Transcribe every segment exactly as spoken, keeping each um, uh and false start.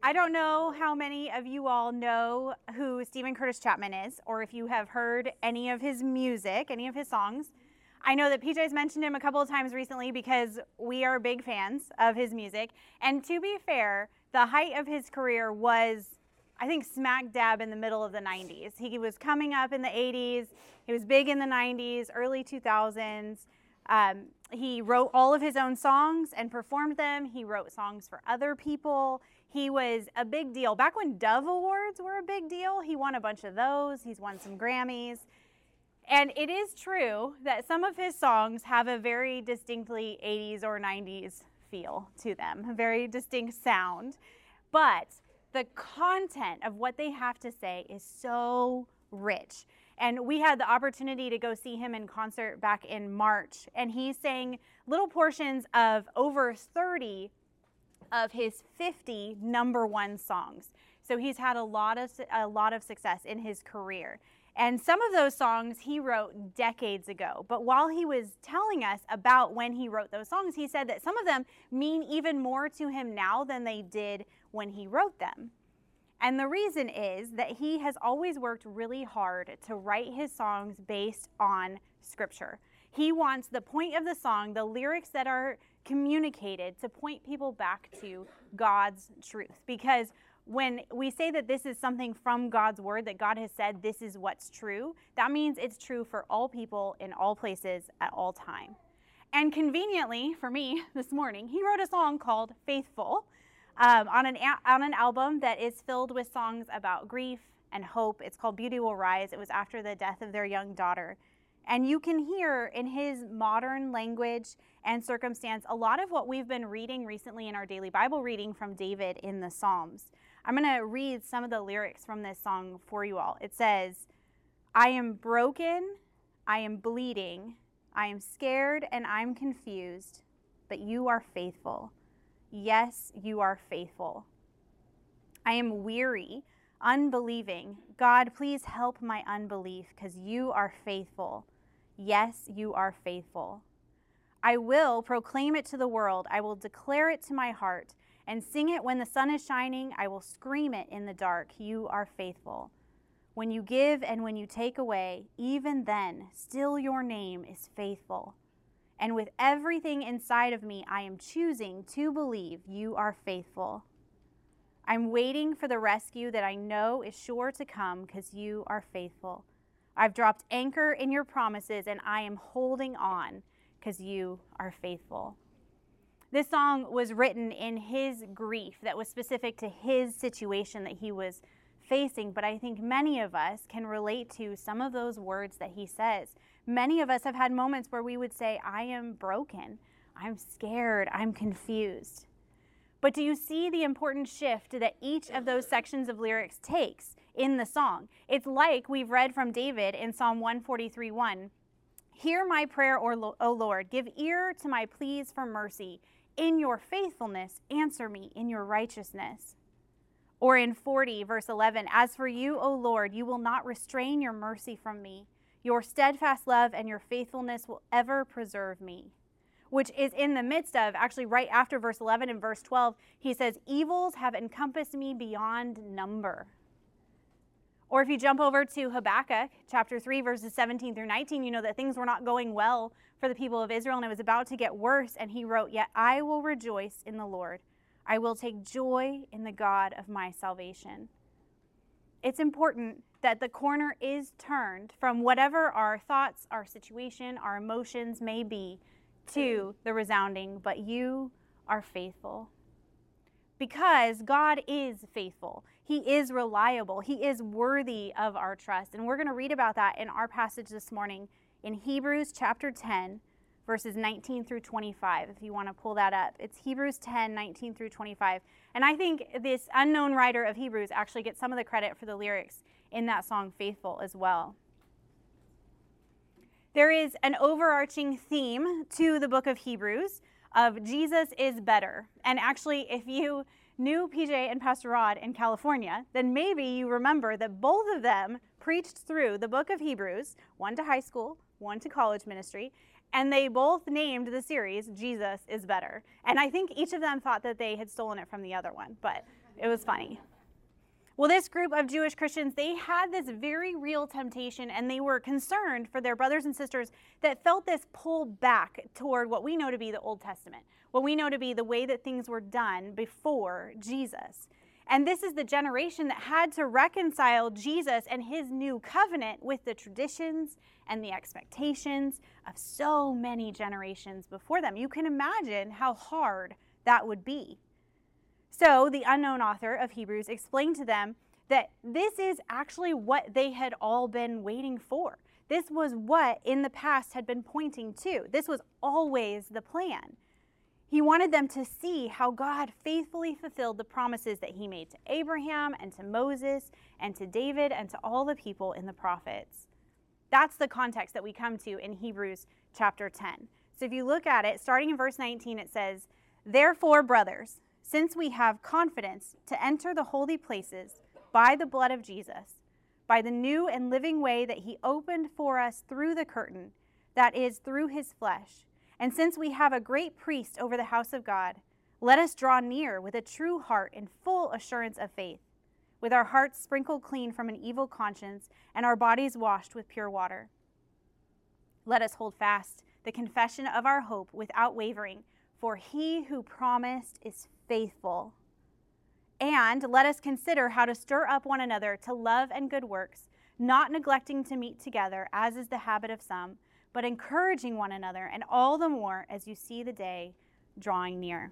I don't know how many of you all know who Stephen Curtis Chapman is, or if you have heard any of his music, any of his songs. I know that P J's mentioned him a couple of times recently because we are big fans of his music. And to be fair, the height of his career was, I think, smack dab in the middle of the nineties. He was coming up in the eighties. He was big in the nineties, early two thousands. Um, he wrote all of his own songs and performed them. He wrote songs for other people. He was a big deal. Back when Dove Awards were a big deal, he won a bunch of those. He's won some Grammys. And it is true that some of his songs have a very distinctly eighties or nineties feel to them, a very distinct sound. But the content of what they have to say is so rich. And we had the opportunity to go see him in concert back in March, and he sang little portions of over thirty of his fifty number one songs. So he's had a lot of a lot of success in his career. And some of those songs he wrote decades ago. But while he was telling us about when he wrote those songs, he said that some of them mean even more to him now than they did when he wrote them. And the reason is that he has always worked really hard to write his songs based on Scripture. He wants the point of the song, the lyrics that are communicated, to point people back to God's truth. Because when we say that this is something from God's word, that God has said this is what's true, that means it's true for all people in all places at all time. And conveniently for me this morning, he wrote a song called Faithful um, on, an, on an album that is filled with songs about grief and hope. It's called Beauty Will Rise. It was after the death of their young daughter. And you can hear in his modern language and circumstance a lot of what we've been reading recently in our daily Bible reading from David in the Psalms. I'm going to read some of the lyrics from this song for you all. It says, I am broken, I am bleeding, I am scared and I'm confused, but you are faithful. Yes, you are faithful. I am weary, unbelieving. God, please help my unbelief because you are faithful. Yes, you are faithful. I will proclaim it to the world. I will declare it to my heart and sing it when the sun is shining. I will scream it in the dark. You are faithful. When you give and when you take away, even then, still your name is faithful. And with everything inside of me, I am choosing to believe you are faithful. I'm waiting for the rescue that I know is sure to come because you are faithful. I've dropped anchor in your promises and I am holding on because you are faithful. This song was written in his grief that was specific to his situation that he was facing, but I think many of us can relate to some of those words that he says. Many of us have had moments where we would say, I am broken, I'm scared, I'm confused. But do you see the important shift that each of those sections of lyrics takes in the song? It's like we've read from David in Psalm one forty-three one. Hear my prayer, O Lord. Give ear to my pleas for mercy. In your faithfulness, answer me in your righteousness. Or in forty, verse eleven, as for you, O Lord, you will not restrain your mercy from me. Your steadfast love and your faithfulness will ever preserve me. Which is in the midst of, actually right after verse eleven and verse twelve, he says, evils have encompassed me beyond number. Or if you jump over to Habakkuk, chapter three, verses seventeen through nineteen, you know that things were not going well for the people of Israel and it was about to get worse. And he wrote, yet I will rejoice in the Lord. I will take joy in the God of my salvation. It's important that the corner is turned from whatever our thoughts, our situation, our emotions may be to the resounding, but you are faithful. Because God is faithful. He is reliable. He is worthy of our trust. And we're going to read about that in our passage this morning in Hebrews chapter ten, verses nineteen through twenty-five, if you want to pull that up. It's Hebrews ten, nineteen through twenty-five. And I think this unknown writer of Hebrews actually gets some of the credit for the lyrics in that song, Faithful, as well. There is an overarching theme to the book of Hebrews of Jesus is better. And actually, if you knew P J and Pastor Rod in California, then maybe you remember that both of them preached through the book of Hebrews, one to high school, one to college ministry, and they both named the series Jesus is Better. And I think each of them thought that they had stolen it from the other one, but It was funny. Well, this group of Jewish Christians, they had this very real temptation, and they were concerned for their brothers and sisters that felt this pull back toward what we know to be the Old Testament, what we know to be the way that things were done before Jesus. And this is the generation that had to reconcile Jesus and his new covenant with the traditions and the expectations of so many generations before them. You can imagine how hard that would be. So the unknown author of Hebrews explained to them that this is actually what they had all been waiting for. This was what in the past had been pointing to. This was always the plan. He wanted them to see how God faithfully fulfilled the promises that he made to Abraham and to Moses and to David and to all the people in the prophets. That's the context that we come to in Hebrews chapter ten. So if you look at it, starting in verse nineteen, it says, "Therefore, brothers, since we have confidence to enter the holy places by the blood of Jesus, by the new and living way that he opened for us through the curtain, that is, through his flesh, and since we have a great priest over the house of God, let us draw near with a true heart in full assurance of faith, with our hearts sprinkled clean from an evil conscience and our bodies washed with pure water. Let us hold fast the confession of our hope without wavering, for he who promised is faithful. And let us consider how to stir up one another to love and good works, not neglecting to meet together, as is the habit of some, but encouraging one another, and all the more as you see the day drawing near."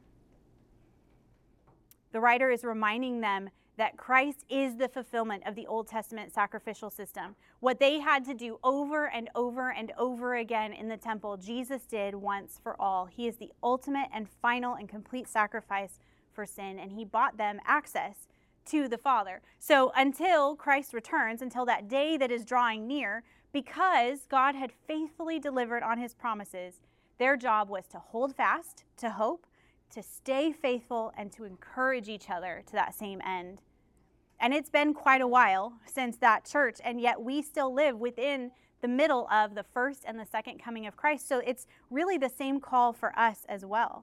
The writer is reminding them that Christ is the fulfillment of the Old Testament sacrificial system. What they had to do over and over and over again in the temple, Jesus did once for all. He is the ultimate and final and complete sacrifice for sin, and he bought them access to the Father. So until Christ returns, until that day that is drawing near, because God had faithfully delivered on his promises, their job was to hold fast, to hope, to stay faithful, and to encourage each other to that same end. And it's been quite a while since that church, and yet we still live within the middle of the first and the second coming of Christ. So it's really the same call for us as well.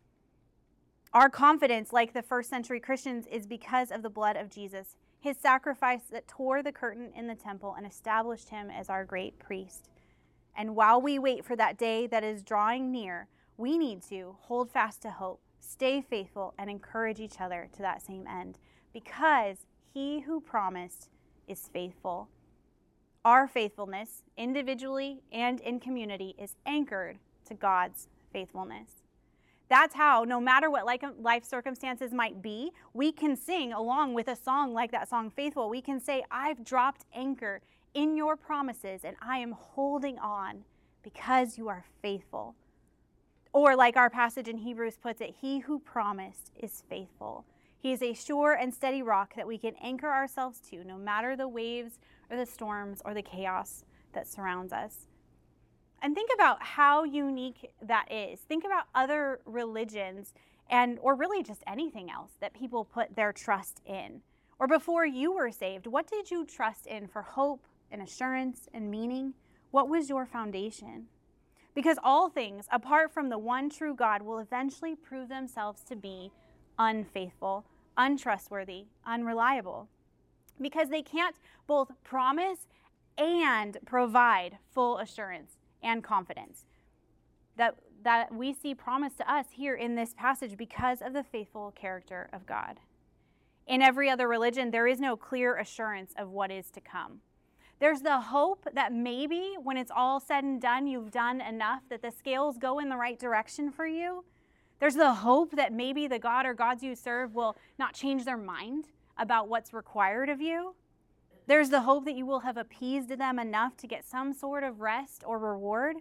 Our confidence, like the first century Christians, is because of the blood of Jesus, his sacrifice that tore the curtain in the temple and established him as our great priest. And while we wait for that day that is drawing near, we need to hold fast to hope, stay faithful, and encourage each other to that same end, because he who promised is faithful. Our faithfulness, individually and in community, is anchored to God's faithfulness. That's how, no matter what life circumstances might be, we can sing along with a song like that song, Faithful. We can say, I've dropped anchor in your promises, and I am holding on because you are faithful. Or like our passage in Hebrews puts it, he who promised is faithful. He is a sure and steady rock that we can anchor ourselves to, no matter the waves or the storms or the chaos that surrounds us. And think about how unique that is. Think about other religions and or really just anything else that people put their trust in. Or before you were saved, what did you trust in for hope and assurance and meaning? What was your foundation? Because all things, apart from the one true God, will eventually prove themselves to be unfaithful, untrustworthy, unreliable. Because they can't both promise and provide full assurance and confidence that, that we see promised to us here in this passage because of the faithful character of God. In every other religion, there is no clear assurance of what is to come. There's the hope that maybe when it's all said and done, you've done enough, that the scales go in the right direction for you. There's the hope that maybe the God or gods you serve will not change their mind about what's required of you. There's the hope that you will have appeased them enough to get some sort of rest or reward.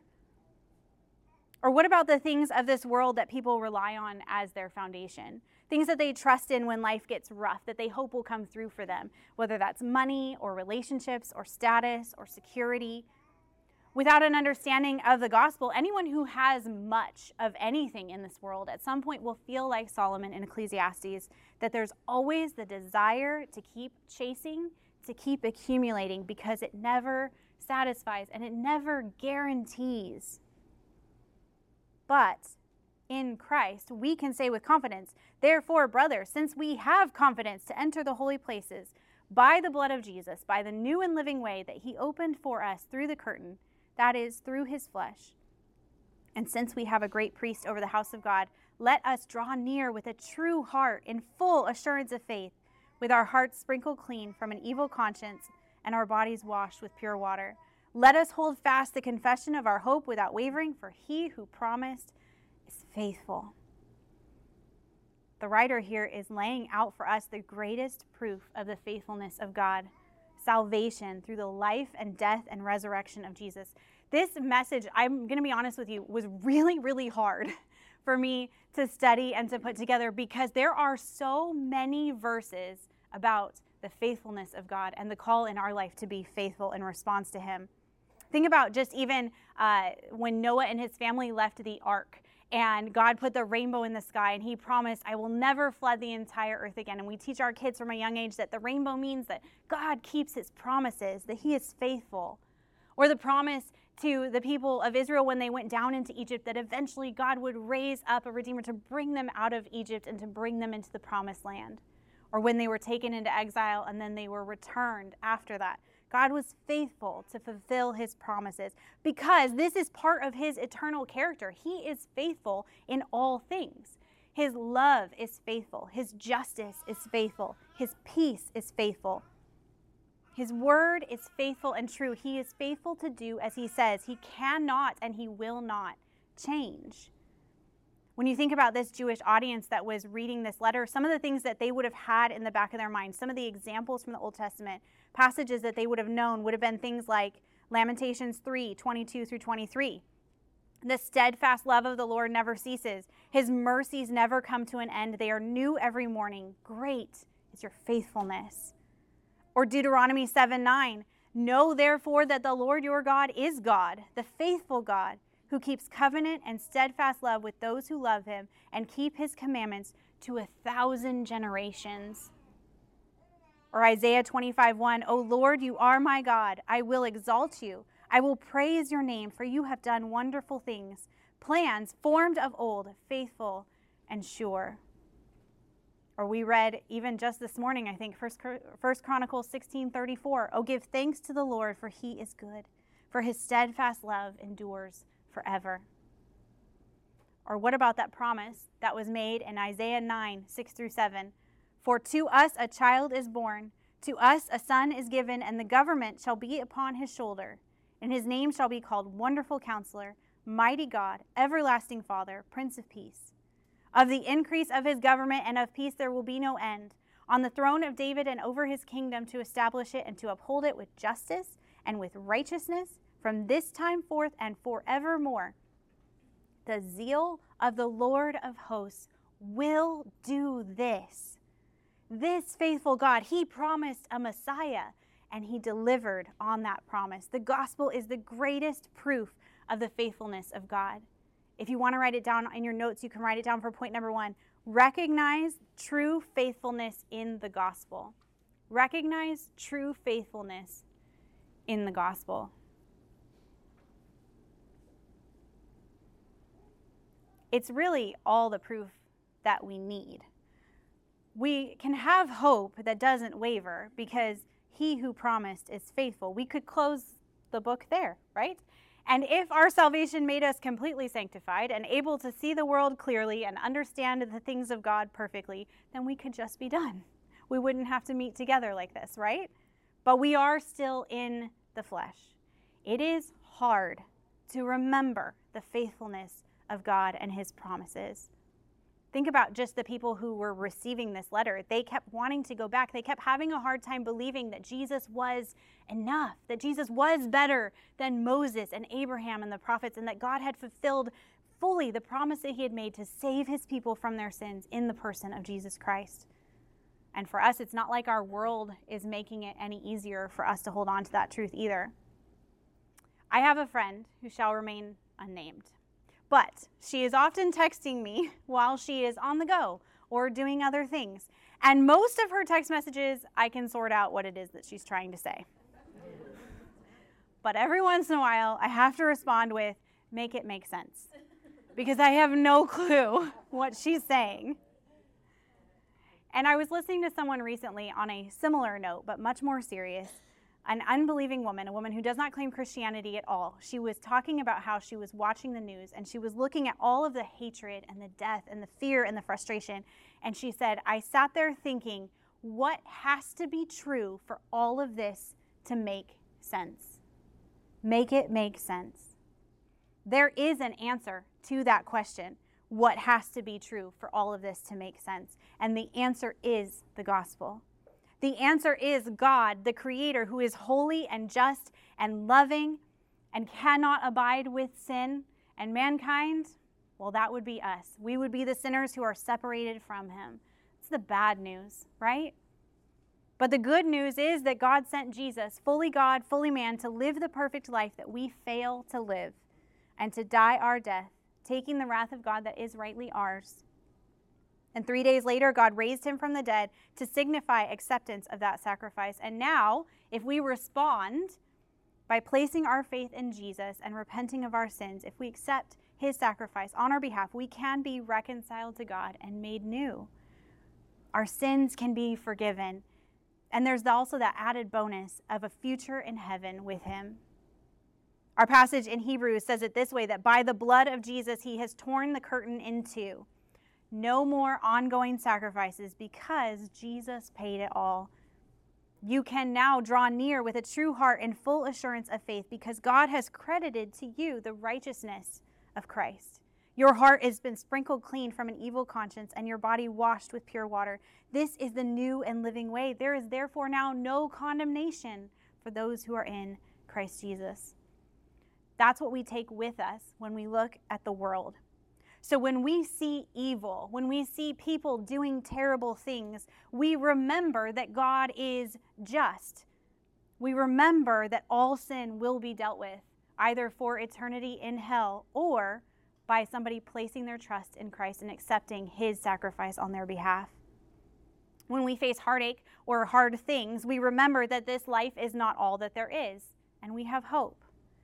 Or what about the things of this world that people rely on as their foundation? Things that they trust in when life gets rough, that they hope will come through for them, whether that's money or relationships or status or security. Without an understanding of the gospel, anyone who has much of anything in this world at some point will feel like Solomon in Ecclesiastes, that there's always the desire to keep chasing, to keep accumulating, because it never satisfies and it never guarantees. But in Christ, we can say with confidence, therefore, brothers, since we have confidence to enter the holy places by the blood of Jesus, by the new and living way that he opened for us through the curtain, that is, through his flesh. And since we have a great priest over the house of God, let us draw near with a true heart in full assurance of faith, with our hearts sprinkled clean from an evil conscience and our bodies washed with pure water. Let us hold fast the confession of our hope without wavering, for he who promised is faithful. The writer here is laying out for us the greatest proof of the faithfulness of God, salvation through the life and death and resurrection of Jesus. This message, I'm going to be honest with you, was really, really hard for me to study and to put together because there are so many verses about the faithfulness of God and the call in our life to be faithful in response to him. Think about just even uh, when Noah and his family left the ark and God put the rainbow in the sky and he promised, I will never flood the entire earth again. And we teach our kids from a young age that the rainbow means that God keeps his promises, that he is faithful. Or the promise to the people of Israel when they went down into Egypt that eventually God would raise up a redeemer to bring them out of Egypt and to bring them into the promised land. Or when they were taken into exile and then they were returned after that. God was faithful to fulfill his promises because this is part of his eternal character. He is faithful in all things. His love is faithful. His justice is faithful. His peace is faithful. His word is faithful and true. He is faithful to do as he says. He cannot and he will not change. When you think about this Jewish audience that was reading this letter, some of the things that they would have had in the back of their mind, some of the examples from the Old Testament, passages that they would have known would have been things like Lamentations three, twenty-two through twenty-three. The steadfast love of the Lord never ceases. His mercies never come to an end. They are new every morning. Great is your faithfulness. Or Deuteronomy seven nine. Know therefore that the Lord your God is God, the faithful God, who keeps covenant and steadfast love with those who love him and keep his commandments to a thousand generations. Or Isaiah twenty-five one, O Lord, you are my God. I will exalt you. I will praise your name, for you have done wonderful things, plans formed of old, faithful and sure. Or we read even just this morning, I think, First Chronicles sixteen thirty-four. Oh, give thanks to the Lord, for he is good, for his steadfast love endures forever. Or what about that promise that was made in Isaiah nine, six through seven? For to us a child is born, to us a son is given, and the government shall be upon his shoulder. And his name shall be called Wonderful Counselor, Mighty God, Everlasting Father, Prince of Peace. Of the increase of his government and of peace there will be no end, on the throne of David and over his kingdom, to establish it and to uphold it with justice and with righteousness from this time forth and forevermore. The zeal of the Lord of hosts will do this. This faithful God, he promised a Messiah, and he delivered on that promise. The gospel is the greatest proof of the faithfulness of God. If you want to write it down in your notes, you can write it down for point number one. Recognize true faithfulness in the gospel. Recognize true faithfulness in the gospel. It's really all the proof that we need. We can have hope that doesn't waver because he who promised is faithful. We could close the book there, right? And if our salvation made us completely sanctified and able to see the world clearly and understand the things of God perfectly, then we could just be done. We wouldn't have to meet together like this, right? But we are still in the flesh. It is hard to remember the faithfulness of God and his promises. Think about just the people who were receiving this letter. They kept wanting to go back. They kept having a hard time believing that Jesus was enough, that Jesus was better than Moses and Abraham and the prophets, and that God had fulfilled fully the promise that he had made to save his people from their sins in the person of Jesus Christ. And for us, it's not like our world is making it any easier for us to hold on to that truth either. I have a friend who shall remain unnamed. But she is often texting me while she is on the go or doing other things. And most of her text messages, I can sort out what it is that she's trying to say. But every once in a while, I have to respond with, make it make sense. because I have no clue what she's saying. And I was listening to someone recently on a similar note, but much more serious. An unbelieving woman, a woman who does not claim Christianity at all. She was talking about how she was watching the news and she was looking at all of the hatred and the death and the fear and the frustration. And she said, I sat there thinking, what has to be true for all of this to make sense? Make it make sense. There is an answer to that question. What has to be true for all of this to make sense? And the answer is the gospel. The answer is God, the Creator, who is holy and just and loving and cannot abide with sin. And mankind, well, that would be us. We would be the sinners who are separated from Him. It's the bad news, right? But the good news is that God sent Jesus, fully God, fully man, to live the perfect life that we fail to live and to die our death, taking the wrath of God that is rightly ours. And three days later, God raised him from the dead to signify acceptance of that sacrifice. And now, if we respond by placing our faith in Jesus and repenting of our sins, if we accept his sacrifice on our behalf, we can be reconciled to God and made new. Our sins can be forgiven. And there's also that added bonus of a future in heaven with him. Our passage in Hebrews says it this way, that by the blood of Jesus, he has torn the curtain in two. No more ongoing sacrifices because Jesus paid it all. You can now draw near with a true heart and full assurance of faith because God has credited to you the righteousness of Christ. Your heart has been sprinkled clean from an evil conscience and your body washed with pure water. This is the new and living way. There is therefore now no condemnation for those who are in Christ Jesus. That's what we take with us when we look at the world. So when we see evil, when we see people doing terrible things, we remember that God is just. We remember that all sin will be dealt with, either for eternity in hell or by somebody placing their trust in Christ and accepting his sacrifice on their behalf. When we face heartache or hard things, we remember that this life is not all that there is, and we have hope.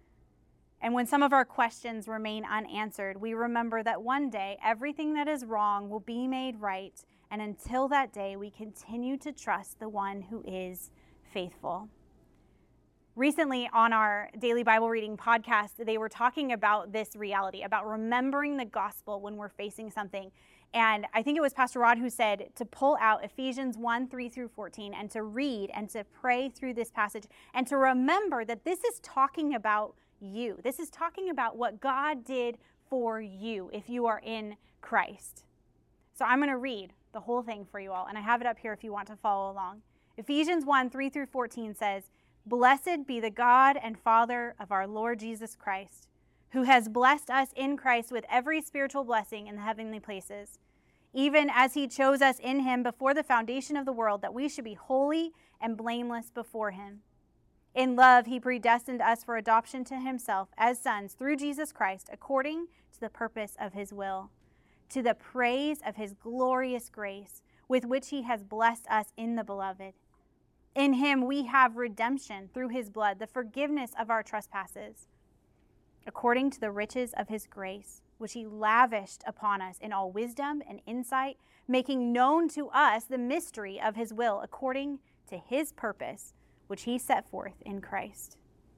And when some of our questions remain unanswered, we remember that one day everything that is wrong will be made right, and until that day, we continue to trust the one who is faithful. Recently on our daily Bible reading podcast, they were talking about this reality, about remembering the gospel when we're facing something. And I think it was Pastor Rod who said to pull out Ephesians one, three through fourteen, and to read and to pray through this passage, and to remember that this is talking about you. This is talking about what God did for you if you are in Christ. So I'm going to read the whole thing for you all, and I have it up here if you want to follow along. Ephesians one, three through fourteen says, "Blessed be the God and Father of our Lord Jesus Christ, who has blessed us in Christ with every spiritual blessing in the heavenly places, even as he chose us in him before the foundation of the world, that we should be holy and blameless before him. In love, he predestined us for adoption to himself as sons through Jesus Christ, according to the purpose of his will, to the praise of his glorious grace, with which he has blessed us in the beloved. In him we have redemption through his blood, the forgiveness of our trespasses, according to the riches of his grace, which he lavished upon us in all wisdom and insight, making known to us the mystery of his will, according to his purpose, which he set forth in Christ,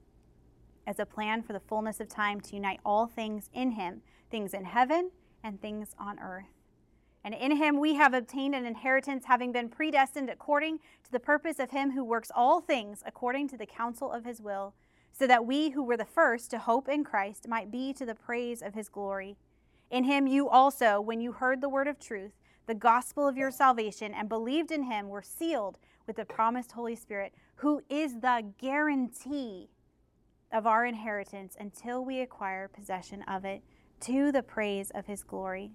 as a plan for the fullness of time to unite all things in him, things in heaven and things on earth. And in him we have obtained an inheritance, having been predestined according to the purpose of him who works all things according to the counsel of his will, so that we who were the first to hope in Christ might be to the praise of his glory. In him you also, when you heard the word of truth, the gospel of your salvation, and believed in him, were sealed with the promised Holy Spirit, who is the guarantee of our inheritance until we acquire possession of it, to the praise of his glory."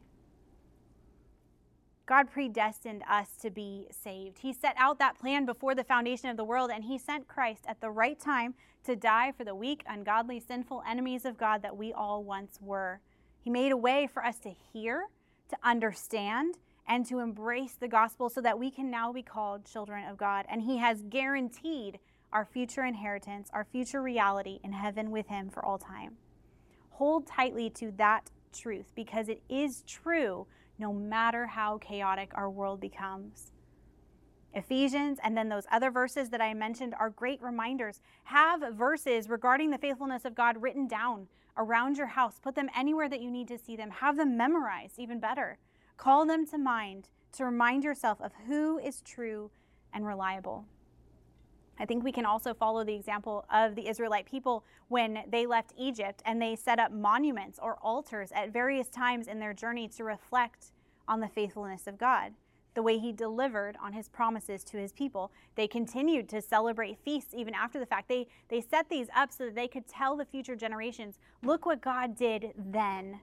God predestined us to be saved. He set out that plan before the foundation of the world, and he sent Christ at the right time to die for the weak, ungodly, sinful enemies of God that we all once were. He made a way for us to hear, to understand, and to embrace the gospel so that we can now be called children of God. And he has guaranteed our future inheritance, our future reality in heaven with him for all time. Hold tightly to that truth, because it is true no matter how chaotic our world becomes. Ephesians and then those other verses that I mentioned are great reminders. Have verses regarding the faithfulness of God written down around your house. Put them anywhere that you need to see them. Have them memorized, even better. Call them to mind to remind yourself of who is true and reliable. I think we can also follow the example of the Israelite people when they left Egypt and they set up monuments or altars at various times in their journey to reflect on the faithfulness of God, the way he delivered on his promises to his people. They continued to celebrate feasts even after the fact. They, they set these up so that they could tell the future generations, look what God did then.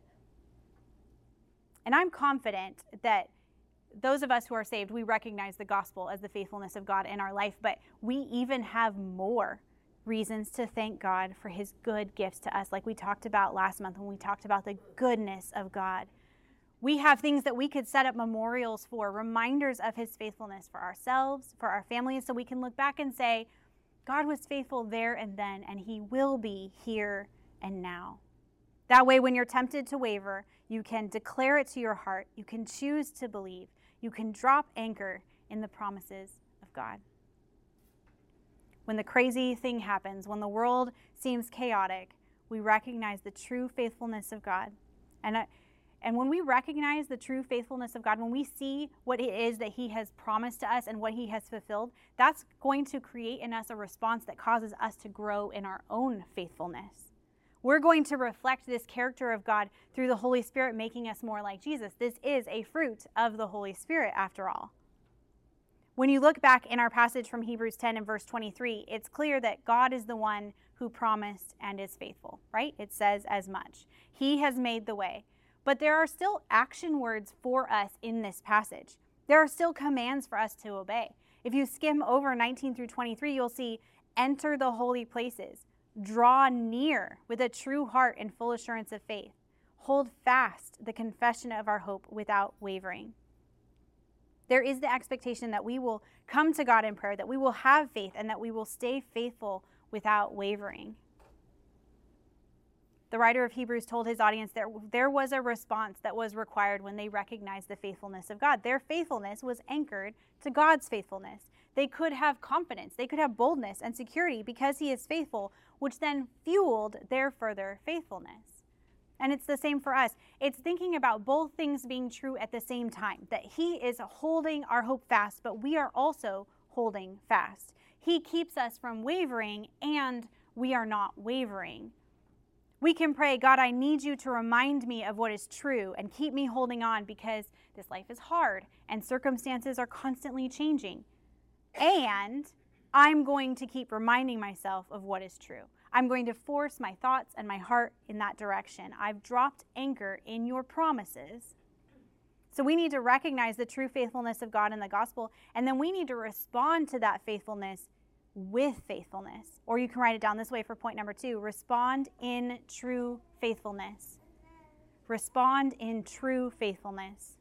And I'm confident that those of us who are saved, we recognize the gospel as the faithfulness of God in our life, but we even have more reasons to thank God for his good gifts to us, like we talked about last month when we talked about the goodness of God. We have things that we could set up memorials for, reminders of his faithfulness for ourselves, for our families, so we can look back and say, God was faithful there and then, and he will be here and now. That way, when you're tempted to waver, you can declare it to your heart, you can choose to believe, you can drop anchor in the promises of God. When the crazy thing happens, when the world seems chaotic, we recognize the true faithfulness of God. And, uh, and when we recognize the true faithfulness of God, when we see what it is that he has promised to us and what he has fulfilled, that's going to create in us a response that causes us to grow in our own faithfulness. We're going to reflect this character of God through the Holy Spirit, making us more like Jesus. This is a fruit of the Holy Spirit, after all. When you look back in our passage from Hebrews ten and verse twenty-three, it's clear that God is the one who promised and is faithful, right? It says as much. He has made the way. But there are still action words for us in this passage. There are still commands for us to obey. If you skim over nineteen through twenty-three, you'll see, enter the holy places. Draw near with a true heart and full assurance of faith. Hold fast the confession of our hope without wavering. There is the expectation that we will come to God in prayer, that we will have faith, and that we will stay faithful without wavering. The writer of Hebrews told his audience that there was a response that was required when they recognized the faithfulness of God. Their faithfulness was anchored to God's faithfulness. They could have confidence, they could have boldness and security because he is faithful, which then fueled their further faithfulness. And it's the same for us. It's thinking about both things being true at the same time, that he is holding our hope fast, but we are also holding fast. He keeps us from wavering, and we are not wavering. We can pray, God, I need you to remind me of what is true and keep me holding on because this life is hard and circumstances are constantly changing. And I'm going to keep reminding myself of what is true. I'm going to force my thoughts and my heart in that direction. I've dropped anchor in your promises. So we need to recognize the true faithfulness of God in the gospel, and then we need to respond to that faithfulness with faithfulness. Or you can write it down this way for point number two. Respond in true faithfulness. Respond in true faithfulness.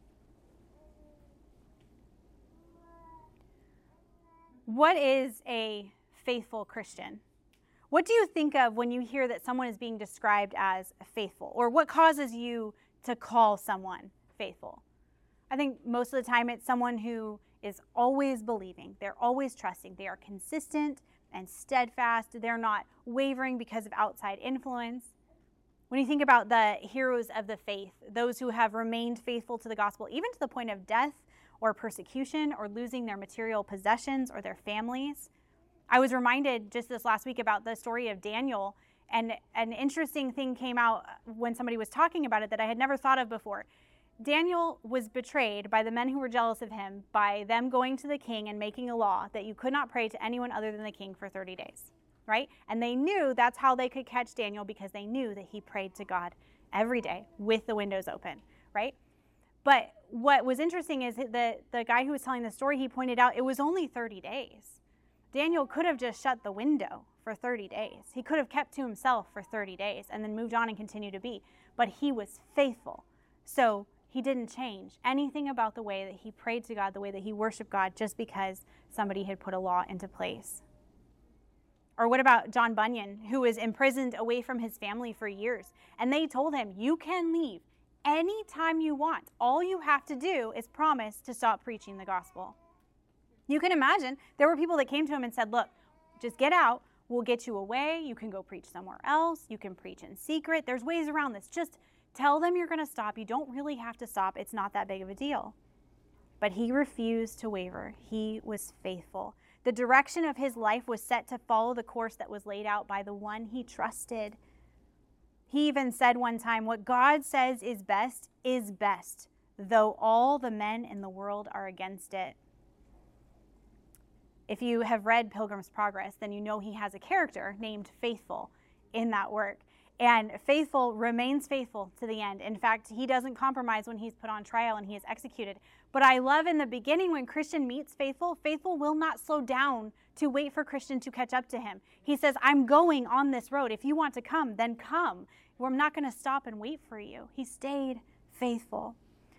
What is a faithful Christian? What do you think of when you hear that someone is being described as faithful? Or what causes you to call someone faithful? I think most of the time it's someone who is always believing. They're always trusting. They are consistent and steadfast. They're not wavering because of outside influence. When you think about the heroes of the faith, those who have remained faithful to the gospel, even to the point of death or persecution or losing their material possessions or their families. I was reminded just this last week about the story of Daniel, and an interesting thing came out when somebody was talking about it that I had never thought of before. Daniel was betrayed by the men who were jealous of him by them going to the king and making a law that you could not pray to anyone other than the king for thirty days, right? And they knew that's how they could catch Daniel because they knew that he prayed to God every day with the windows open, right? But what was interesting is that the guy who was telling the story, he pointed out it was only thirty days. Daniel could have just shut the window for thirty days. He could have kept to himself for thirty days and then moved on and continued to be. But he was faithful. So he didn't change anything about the way that he prayed to God, the way that he worshiped God, just because somebody had put a law into place. Or what about John Bunyan, who was imprisoned away from his family for years? And they told him, you can leave anytime you want. All you have to do is promise to stop preaching the gospel. You can imagine there were people that came to him and said, look, just get out. We'll get you away. You can go preach somewhere else. You can preach in secret. There's ways around this. Just tell them you're going to stop. You don't really have to stop. It's not that big of a deal. But he refused to waver. He was faithful. The direction of his life was set to follow the course that was laid out by the one he trusted. He even said one time, what God says is best is best, though all the men in the world are against it. If you have read Pilgrim's Progress, then you know he has a character named Faithful in that work. And Faithful remains faithful to the end. In fact, he doesn't compromise when he's put on trial and he is executed. But I love in the beginning when Christian meets Faithful, Faithful will not slow down to wait for Christian to catch up to him. He says, I'm going on this road. If you want to come, then come. I'm not going to stop and wait for you. He stayed faithful.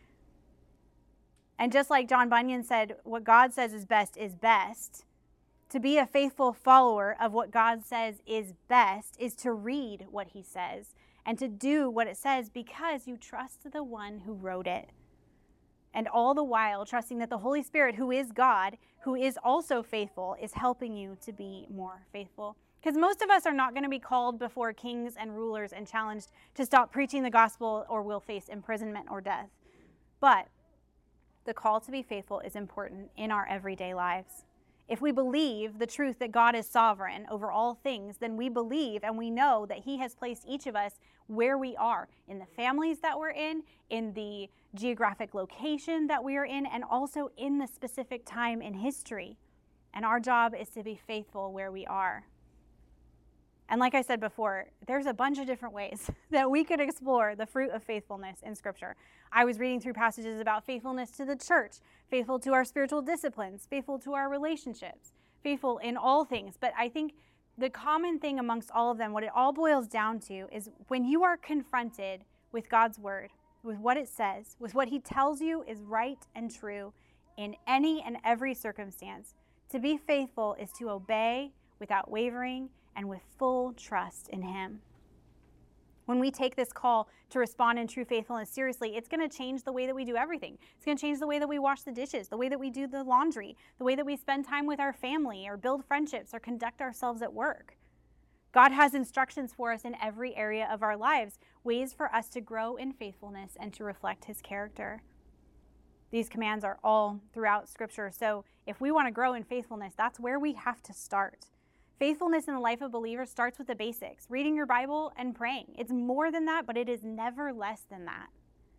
And just like John Bunyan said, what God says is best is best. To be a faithful follower of what God says is best is to read what he says and to do what it says because you trust the one who wrote it. And all the while trusting that the Holy Spirit, who is God, who is also faithful, is helping you to be more faithful. Because most of us are not going to be called before kings and rulers and challenged to stop preaching the gospel or will face imprisonment or death. But the call to be faithful is important in our everyday lives. If we believe the truth that God is sovereign over all things, then we believe and we know that he has placed each of us where we are, in the families that we're in, in the geographic location that we are in, and also in the specific time in history. And our job is to be faithful where we are. And like I said before, there's a bunch of different ways that we could explore the fruit of faithfulness in Scripture. I was reading through passages about faithfulness to the church, faithful to our spiritual disciplines, faithful to our relationships, faithful in all things. But I think the common thing amongst all of them, what it all boils down to, is when you are confronted with God's word, with what it says, with what he tells you is right and true in any and every circumstance, to be faithful is to obey without wavering and with full trust in him. When we take this call to respond in true faithfulness seriously, it's going to change the way that we do everything. It's going to change the way that we wash the dishes, the way that we do the laundry, the way that we spend time with our family or build friendships or conduct ourselves at work. God has instructions for us in every area of our lives, ways for us to grow in faithfulness and to reflect his character. These commands are all throughout Scripture, so if we want to grow in faithfulness, that's where we have to start. Faithfulness in the life of believers starts with the basics, reading your Bible and praying. It's more than that, but it is never less than that.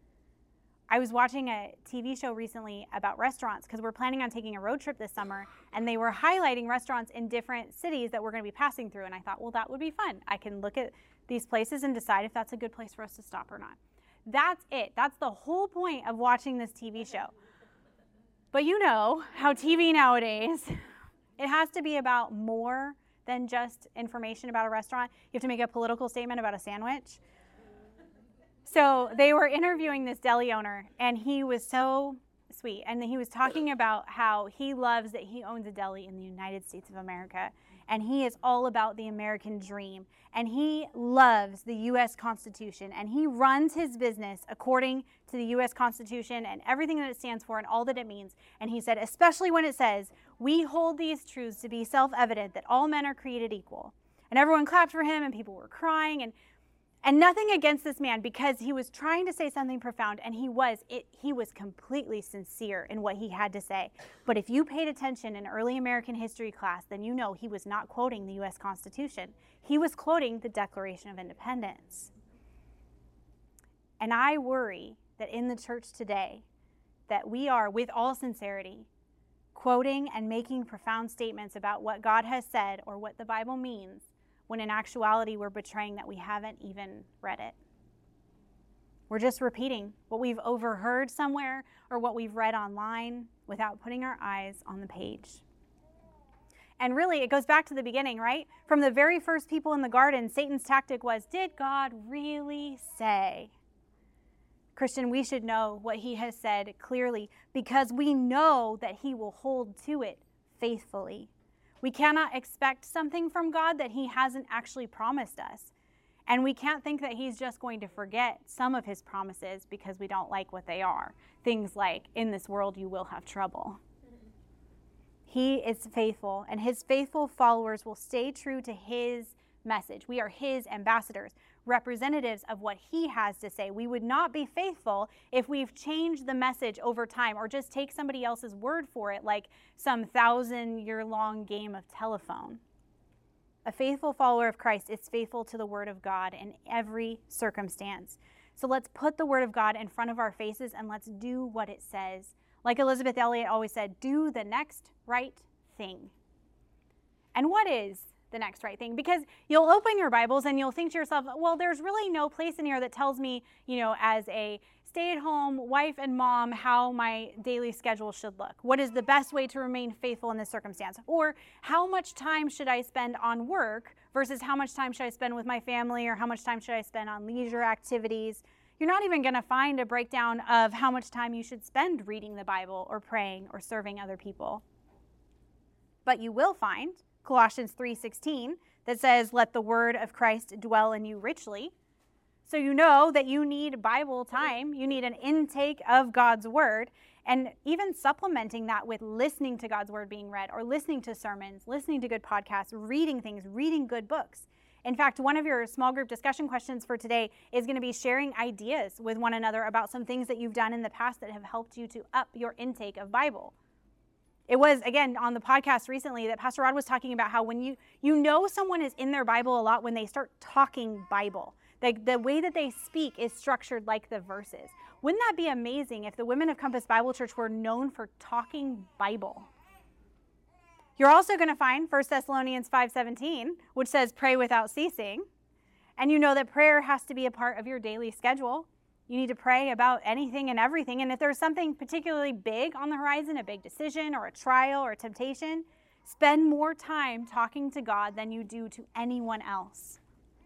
I was watching a T V show recently about restaurants because we're planning on taking a road trip this summer, and they were highlighting restaurants in different cities that we're going to be passing through, and I thought, well, that would be fun. I can look at these places and decide if that's a good place for us to stop or not. That's it. That's the whole point of watching this T V show. But you know how T V nowadays, it has to be about more than just information about a restaurant. You have to make a political statement about a sandwich. So they were interviewing this deli owner, and he was so sweet. And he was talking about how he loves that he owns a deli in the United States of America. And he is all about the American dream. And he loves the U S Constitution. And he runs his business according to the U S Constitution and everything that it stands for and all that it means. And he said, especially when it says, we hold these truths to be self-evident that all men are created equal. And everyone clapped for him and people were crying. And And nothing against this man, because he was trying to say something profound, and he was it, he was completely sincere in what he had to say. But if you paid attention in early American history class, then you know he was not quoting the U S Constitution. He was quoting the Declaration of Independence. And I worry that in the church today, that we are, with all sincerity, quoting and making profound statements about what God has said or what the Bible means, when in actuality we're betraying that we haven't even read it. We're just repeating what we've overheard somewhere or what we've read online without putting our eyes on the page. And really, it goes back to the beginning, right? From the very first people in the garden, Satan's tactic was, did God really say? Christian, we should know what he has said clearly because we know that he will hold to it faithfully. We cannot expect something from God that he hasn't actually promised us. And we can't think that he's just going to forget some of his promises because we don't like what they are. Things like, in this world you will have trouble. He is faithful, and his faithful followers will stay true to his message. We are his ambassadors, representatives of what he has to say. We would not be faithful if we've changed the message over time or just take somebody else's word for it like some thousand-year-long game of telephone. A faithful follower of Christ is faithful to the word of God in every circumstance. So let's put the word of God in front of our faces and let's do what it says. Like Elizabeth Elliot always said, do the next right thing. And what is the next right thing? Because you'll open your Bibles and you'll think to yourself, well, there's really no place in here that tells me, you know, as a stay-at-home wife and mom, how my daily schedule should look. What is the best way to remain faithful in this circumstance? Or how much time should I spend on work versus how much time should I spend with my family, or how much time should I spend on leisure activities? You're not even going to find a breakdown of how much time you should spend reading the Bible or praying or serving other people. But you will find Colossians three sixteen that says, let the word of Christ dwell in you richly. So you know that you need Bible time. You need an intake of God's word, and even supplementing that with listening to God's word being read, or listening to sermons, listening to good podcasts, reading things, reading good books. In fact, one of your small group discussion questions for today is going to be sharing ideas with one another about some things that you've done in the past that have helped you to up your intake of Bible. It was, again, on the podcast recently that Pastor Rod was talking about how when you, you know someone is in their Bible a lot when they start talking Bible. Like the way that they speak is structured like the verses. Wouldn't that be amazing if the women of Compass Bible Church were known for talking Bible? You're also going to find First Thessalonians five seventeen, which says pray without ceasing. And you know that prayer has to be a part of your daily schedule. You need to pray about anything and everything. And if there's something particularly big on the horizon, a big decision or a trial or a temptation, spend more time talking to God than you do to anyone else.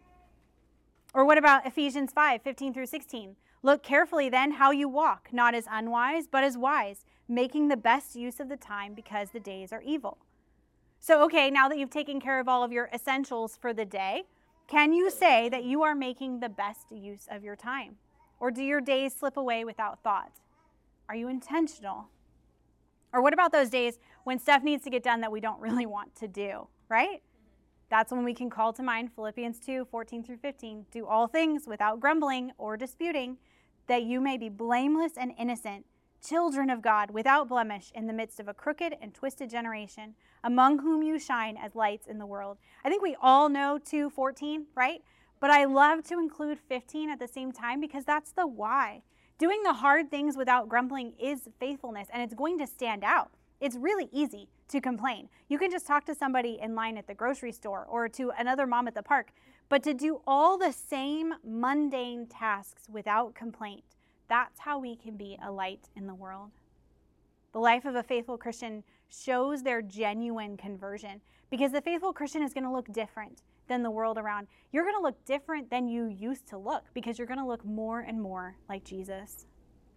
Or what about Ephesians five fifteen through sixteen? Look carefully then how you walk, not as unwise, but as wise, making the best use of the time because the days are evil. So, okay, now that you've taken care of all of your essentials for the day, can you say that you are making the best use of your time? Or do your days slip away without thought? Are you intentional? Or what about those days when stuff needs to get done that we don't really want to do, right? That's when we can call to mind Philippians two fourteen through fifteen. Do all things without grumbling or disputing, that you may be blameless and innocent, children of God without blemish in the midst of a crooked and twisted generation, among whom you shine as lights in the world. I think we all know two fourteen, right? But I love to include fifteen at the same time because that's the why. Doing the hard things without grumbling is faithfulness, and it's going to stand out. It's really easy to complain. You can just talk to somebody in line at the grocery store or to another mom at the park, but to do all the same mundane tasks without complaint, that's how we can be a light in the world. The life of a faithful Christian shows their genuine conversion because the faithful Christian is going to look different than the world around. You're going to look different than you used to look because you're going to look more and more like Jesus.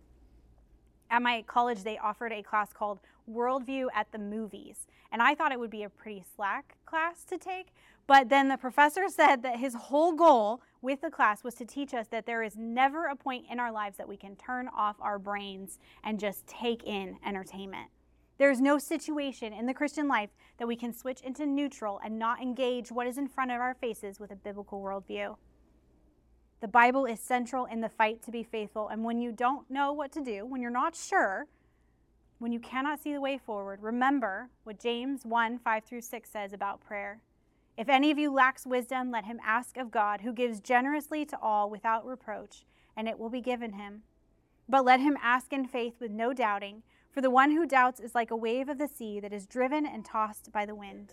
At my college, they offered a class called Worldview at the Movies, and I thought it would be a pretty slack class to take, but then the professor said that his whole goal with the class was to teach us that there is never a point in our lives that we can turn off our brains and just take in entertainment. There's no situation in the Christian life that we can switch into neutral and not engage what is in front of our faces with a biblical worldview. The Bible is central in the fight to be faithful, and when you don't know what to do, when you're not sure, when you cannot see the way forward, remember what James one, five through six says about prayer. If any of you lacks wisdom, let him ask of God, who gives generously to all without reproach, and it will be given him. But let him ask in faith with no doubting, for the one who doubts is like a wave of the sea that is driven and tossed by the wind.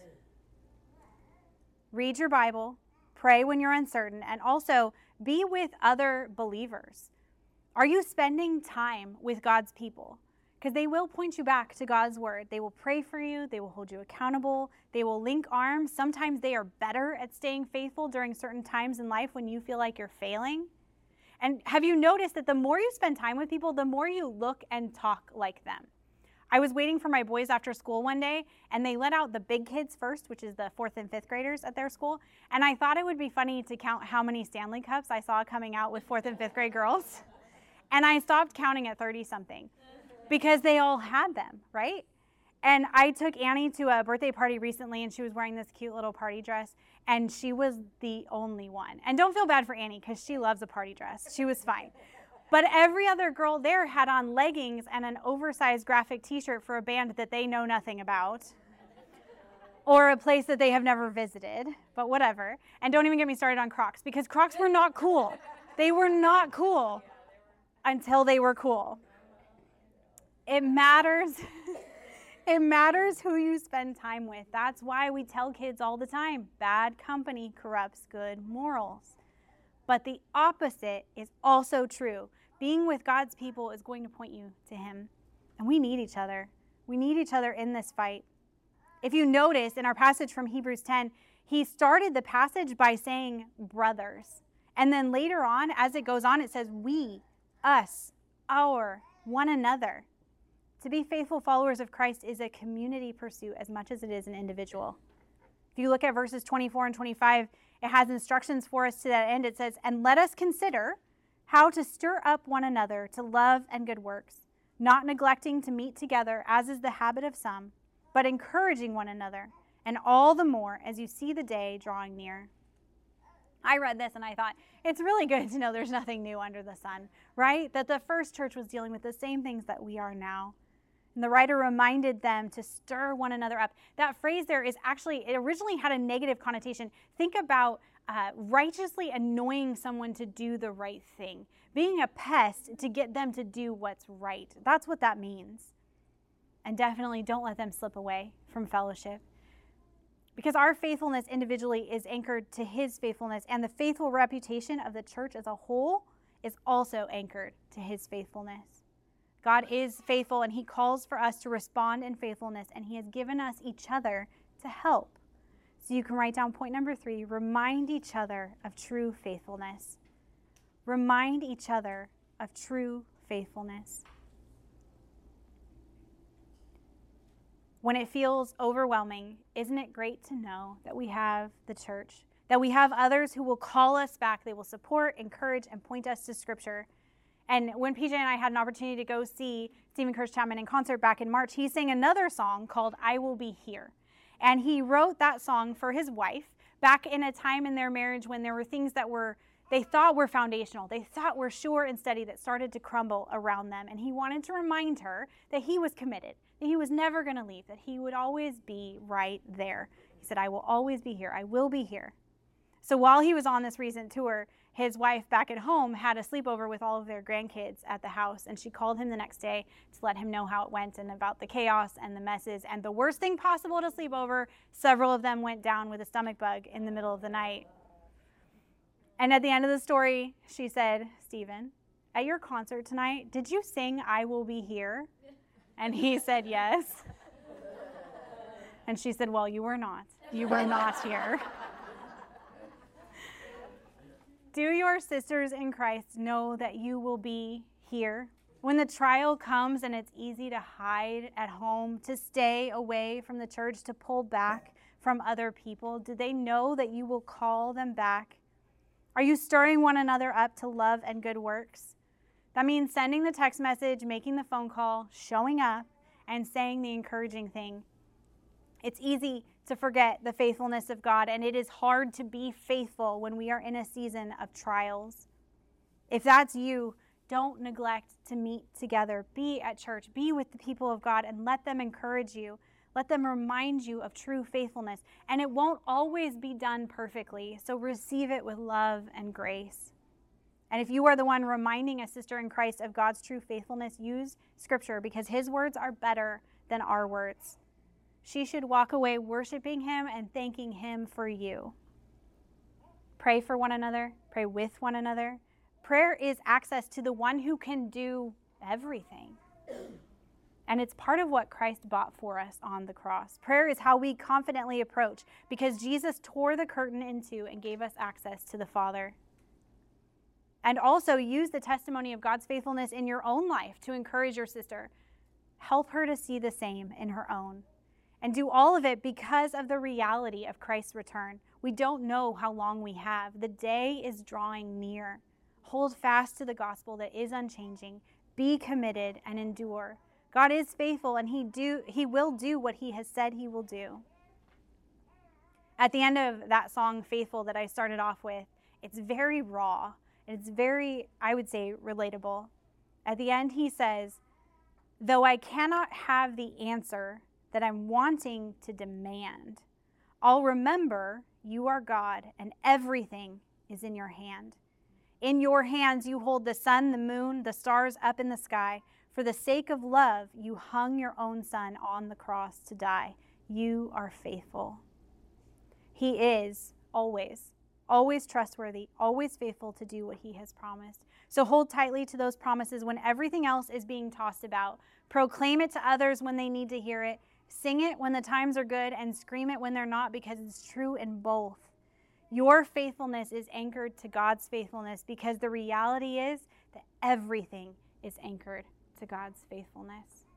Read your Bible, pray when you're uncertain, and also be with other believers. Are you spending time with God's people? Because they will point you back to God's word. They will pray for you. They will hold you accountable. They will link arms. Sometimes they are better at staying faithful during certain times in life when you feel like you're failing. And have you noticed that the more you spend time with people, the more you look and talk like them? I was waiting for my boys after school one day, and they let out the big kids first, which is the fourth and fifth graders at their school. And I thought it would be funny to count how many Stanley Cups I saw coming out with fourth and fifth grade girls. And I stopped counting at thirty-something because they all had them, right? And I took Annie to a birthday party recently, and she was wearing this cute little party dress, and she was the only one. And don't feel bad for Annie, because she loves a party dress. She was fine. But every other girl there had on leggings and an oversized graphic t-shirt for a band that they know nothing about, or a place that they have never visited, but whatever. And don't even get me started on Crocs, because Crocs were not cool. They were not cool until they were cool. It matters. It matters who you spend time with. That's why we tell kids all the time, bad company corrupts good morals. But the opposite is also true. Being with God's people is going to point you to Him. And we need each other. We need each other in this fight. If you notice in our passage from Hebrews ten, he started the passage by saying brothers. And then later on, as it goes on, it says we, us, our, one another. To be faithful followers of Christ is a community pursuit as much as it is an individual. If you look at verses twenty-four and twenty-five, it has instructions for us to that end. It says, and let us consider how to stir up one another to love and good works, not neglecting to meet together, as is the habit of some, but encouraging one another, and all the more as you see the day drawing near. I read this and I thought, it's really good to know there's nothing new under the sun, right? That the first church was dealing with the same things that we are now. And the writer reminded them to stir one another up. That phrase there is actually, it originally had a negative connotation. Think about uh, righteously annoying someone to do the right thing. Being a pest to get them to do what's right. That's what that means. And definitely don't let them slip away from fellowship. Because our faithfulness individually is anchored to His faithfulness, and the faithful reputation of the church as a whole is also anchored to His faithfulness. God is faithful, and He calls for us to respond in faithfulness, and He has given us each other to help. So you can write down point number three, remind each other of true faithfulness. Remind each other of true faithfulness. When it feels overwhelming, isn't it great to know that we have the church, that we have others who will call us back, they will support, encourage, and point us to Scripture. And when P J and I had an opportunity to go see Stephen Curtis Chapman in concert back in March, he sang another song called I Will Be Here. And he wrote that song for his wife back in a time in their marriage when there were things that were, they thought were foundational, they thought were sure and steady, that started to crumble around them. And he wanted to remind her that he was committed, that he was never going to leave, that he would always be right there. He said, I will always be here. I will be here. So while he was on this recent tour, his wife back at home had a sleepover with all of their grandkids at the house, and she called him the next day to let him know how it went and about the chaos and the messes. And the worst thing possible to sleep over, several of them went down with a stomach bug in the middle of the night. And at the end of the story, she said, Stephen, at your concert tonight, did you sing I Will Be Here? And he said, yes. And she said, well, you were not. You were not here. Do your sisters in Christ know that you will be here? When the trial comes and it's easy to hide at home, to stay away from the church, to pull back from other people, do they know that you will call them back? Are you stirring one another up to love and good works? That means sending the text message, making the phone call, showing up, and saying the encouraging thing. It's easy to forget the faithfulness of God, and it is hard to be faithful when we are in a season of trials. If that's you, don't neglect to meet together. Be at church. Be with the people of God, and let them encourage you. Let them remind you of true faithfulness. And it won't always be done perfectly, so receive it with love and grace. And if you are the one reminding a sister in Christ of God's true faithfulness, use Scripture, because His words are better than our words. She should walk away worshiping Him and thanking Him for you. Pray for one another. Pray with one another. Prayer is access to the one who can do everything. And it's part of what Christ bought for us on the cross. Prayer is how we confidently approach, because Jesus tore the curtain in two and gave us access to the Father. And also use the testimony of God's faithfulness in your own life to encourage your sister. Help her to see the same in her own. And do all of it because of the reality of Christ's return. We don't know how long we have. The day is drawing near. Hold fast to the gospel that is unchanging. Be committed and endure. God is faithful, and he do he will do what he has said he will do. At the end of that song, Faithful, that I started off with, it's very raw. And it's very, I would say, relatable. At the end, he says, though I cannot have the answer that I'm wanting to demand, I'll remember you are God and everything is in your hand. In your hands you hold the sun, the moon, the stars up in the sky. For the sake of love, you hung your own son on the cross to die. You are faithful. He is always, always trustworthy, always faithful to do what he has promised. So hold tightly to those promises when everything else is being tossed about. Proclaim it to others when they need to hear it. Sing it when the times are good and scream it when they're not, because it's true in both. Your faithfulness is anchored to God's faithfulness, because the reality is that everything is anchored to God's faithfulness.